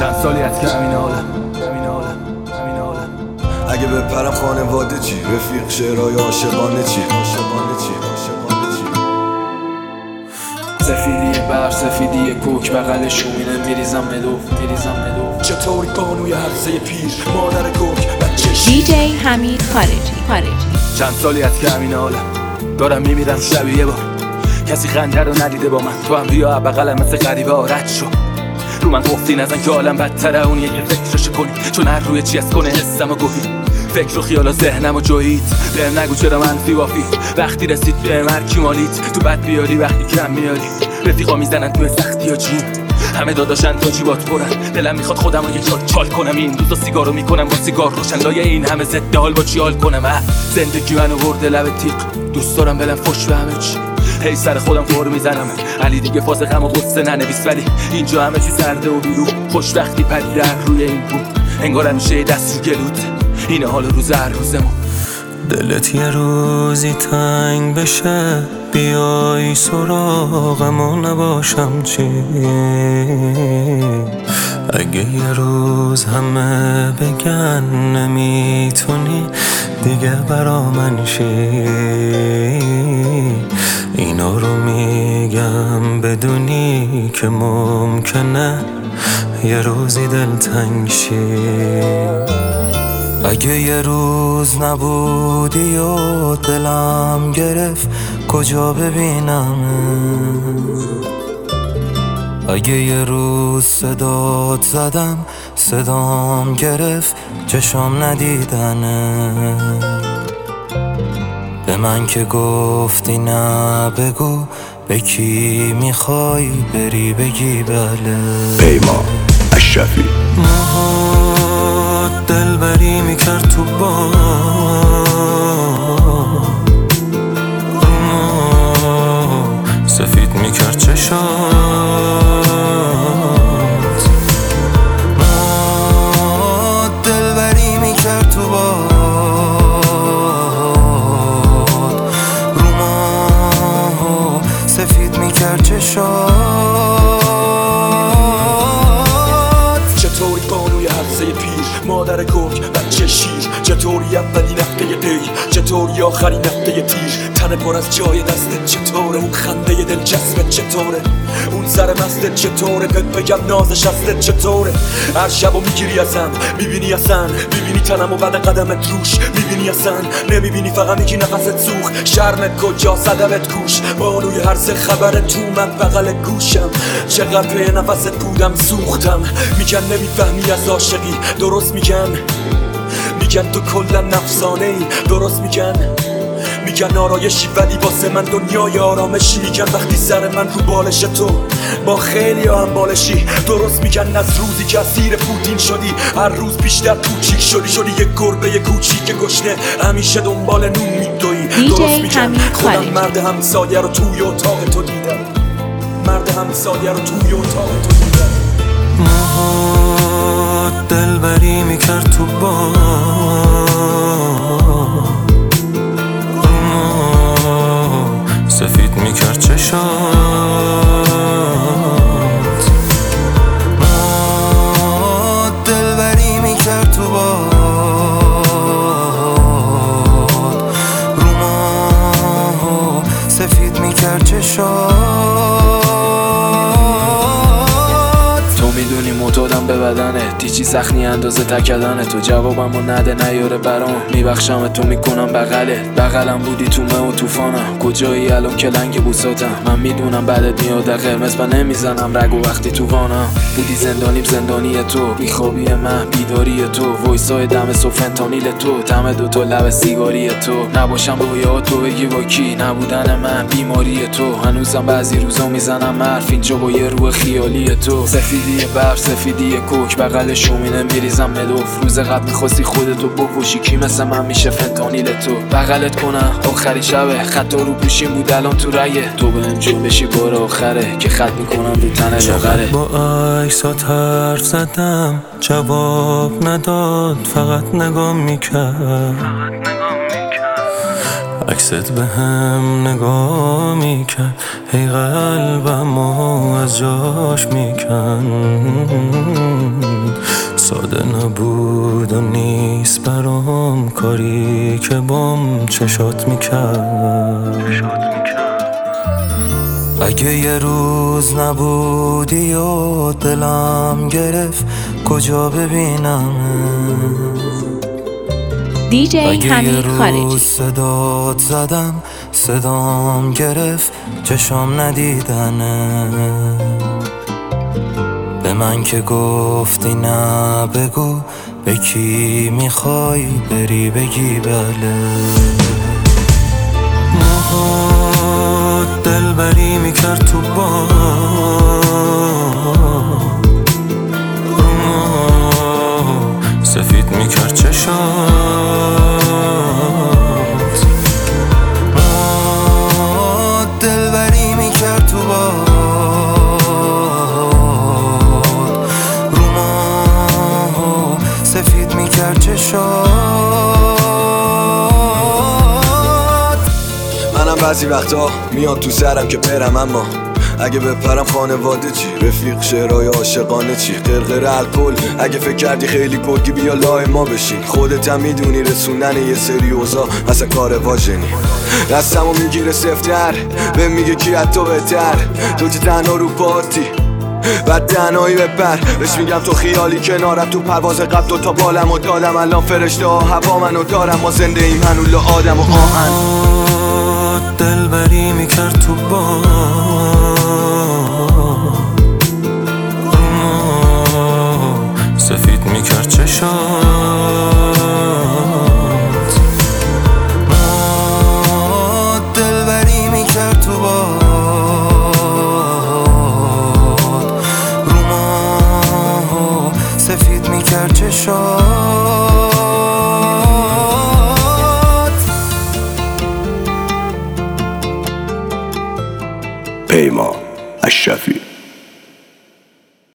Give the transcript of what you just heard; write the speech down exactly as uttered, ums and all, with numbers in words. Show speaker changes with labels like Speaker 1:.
Speaker 1: چند سالی از که همین حالم همین حالم همین حالم
Speaker 2: اگه بپرم خانواده چی؟ رفیق شعرهای عاشقانه چی؟ عاشقانه چی؟ عاشقانه چی؟
Speaker 1: سفیدی بر سفیدی کوک بغل شومینه میریزم مدوف میریزم مدوف چطوری بانوی هرزه پیر مادر کوک بچه
Speaker 3: دی جی حمید خارجی خارجی
Speaker 1: چند سالی از که همین حالم دارم میمیرم شبیه یه بار کسی خنده رو ندیده با من تو هم بیا بغلم مثل غریبه آرد شو رو من گفتی نزن که عالم بدتره اونیه که فکرش کنی چون هر روی چی از کنه حسم و گوهی فکر و خیال و ذهنم و جویید بهم نگو چرا منفی وافی وقتی رسید بهم هر کی مالید تو بد بیاری وقتی کم میاری رفیقا میزنن توی سختی ها جون همه داداشن تا جیبات برن دلم میخواد خودم رو یه جا چال کنم این روزا سیگارو میکنم با سیگار روشن لای این همه ضد حال با چی حال کنم اه زندگی منو برده لب تیغ دوست دارم بلم فش به همه چی هی سر خودم فور میزنم علی دیگه فاز غم و غصه ننویس ولی اینجا همه چی سرده و بیرو خوش وقتی پدیده روی این بود انگار همیشه دست رو گلوت اینه حال روز هر روزمون
Speaker 4: دلت یه روزی تنگ بشه بیای سراغم و نباشم چی اگه یه روز همه بگن نمیتونی دیگه برا من شی اینا رو میگم بدونی که ممکنه یه روزی دلتنگ شی اگه یه روز نبودی و دلم گرفت کجا ببینم اگه یه روز صدات زدم صدام گرفت چشام ندیدنه به من که گفتی نه بگو به کی میخوای بری بگی بله
Speaker 2: پیمان اشرفی
Speaker 4: موهات دلبری میکرد تو با سفید میکرد چشات موهات دلبری میکرد تو با روما سفید میکرد چشات
Speaker 1: چطوری بانوی هرزه پیر مادر کوک بچه شیر چطوری اولین هفته دی چطوری آخرین هفته تیر تن پر از جای دستت چطوره اون خنده دلچسبت چطوره اون سر مستت چطوره بهت بگم نازش هستت چطوره هر شبو میگیری ازم میبینی اصلا میبینی تنم و بعد قدمت روش میبینی اصلا نمیبینی فقط میگی نفست سوخ شرمت کجا صدمت کوش بانوی هرزه خبرت تو من بغل گوشم چقدر به نفست بودم سوختم میگن نمیفهمی از عاشقی درست میگن میگن تو کلا نفسانه ای درست میگن میگن آرایشی ولی واسه من دنیای آرامشی میگن وقتی سر من رو بالش تو با خیلی هم بالشی درست میگن از روزی که اسیر پوتین شدی هر روز بیشتر کوچیک شدی شدی یه گربه کوچیک گشنه همیشه دنبال نون میدوی درست میگن خودم مرد همسایه رو توی اتاق تو دیدم مرد همسایه رو توی اتاق تو دیدم
Speaker 4: موهات دلبری میکرد تو با سفید میکرد چشات موهات دلبری میکرد تو با روما سفید میکرد چشات
Speaker 1: میدونی معتادم به بدنه دیچی سخنی اندازه تکدنه تو جوابمو نده نیاره برام میبخشم تو میکنم بغله بغلم بودی تو مه و توفانم کجایی الان که لنگ بوساتم من میدونم بعدت میاد قرمز و نمیزنم رگو وقتی تو وانم بودی زندانیم زندانی تو بیخوابی من بیداری تو وایسای دم سوفنتانیل تو دم دوتا لب سیگاری تو نباشم رویا تو بگی با کی نبودن من بیماری تو هنوزم بعضی روزا میزنم حرف اینجا با یه روح خیالی تو سفیدی بر سفیدی کوک بغل شومینه میریزم مدوف روز قبل میخواستی خودتو بکشی کی مثل من میشه فنتانیل تو بغلت کنم آخری شبه خط رو گوشیم بود الان تو رگه تو بهم جون بشی بار آخره که خط میکنم رو تنه لاغره
Speaker 4: با عکسات حرف زدم جواب نداد فقط نگام میکرد عکست به هم نگاه میکرد، ای قلبم و از جاش میکن. ساده نبود و نیست برام کاری که بام چشات میکرد. اگه یه روز نبودی و دلم گرفت کجا ببینم؟
Speaker 3: دیجی حمید خارجی.
Speaker 4: اگه یه روز صدات زدم صدام گرفت چشام ندیدنه. به من که گفتی نه بگو، به کی میخوای بری بگی بله. موهات دلبری میکرد تو با سفید میکرد چشات. موهات دلبری میکرد تو با روما سفید میکرد چشات.
Speaker 2: منم بعضی وقتا میاد تو سرم که برم، اما اگه بپرم خانواده چی؟ رفیق شعرهای عاشقانه چی؟ قرقر الکل اگه فکر کردی خیلی گرگی بیا لای ما بشین. خودت هم میدونی رسوندن یه سری اوضاع اصلا کار واژنی. دستمو میگیره سفتر به میگه کی حتی بهتر، تو که تنها رو پارتی بعد تنهایی بپر. بهش میگم تو خیالی کنارم، تو پرواز قبل دوتا بالم و دادم، الان فرشته ها هوا منو دارم، ما زنده ایم هنوز آدم و آهن.
Speaker 4: دلبری میکرد تو با سفید میکرد چشات. ما دلبری میکرد تو با روما سفید میکرد چشات.
Speaker 5: پیمان اشرفی.